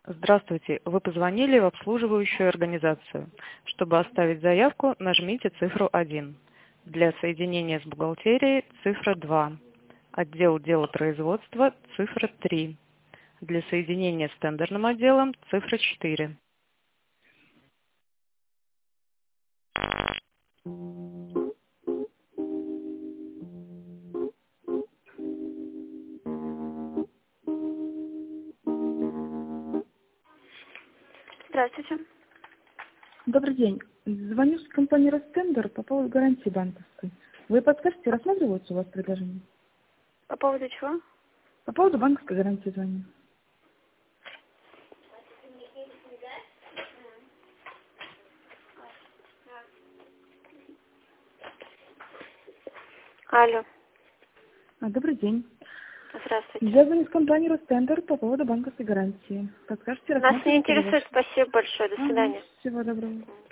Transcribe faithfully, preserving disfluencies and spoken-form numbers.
Здравствуйте, вы позвонили в обслуживающую организацию. Чтобы оставить заявку, нажмите цифру один. Для соединения с бухгалтерией цифра два. Отдел делопроизводства цифра три. Для соединения с тендерным отделом цифра четыре. Здравствуйте. Добрый день. Звоню с компании Ростендер по поводу гарантии банковской. Вы подскажете, рассматриваются у вас предложения? По поводу чего? По поводу банковской гарантии звоню. Алло. А, добрый день. Здравствуйте. Я звоню с компании Ростендер по поводу банковской гарантии. Подскажете, Нас не рассматриваются ли у вас? интересует. Спасибо большое. До Ага, свидания. всего доброго.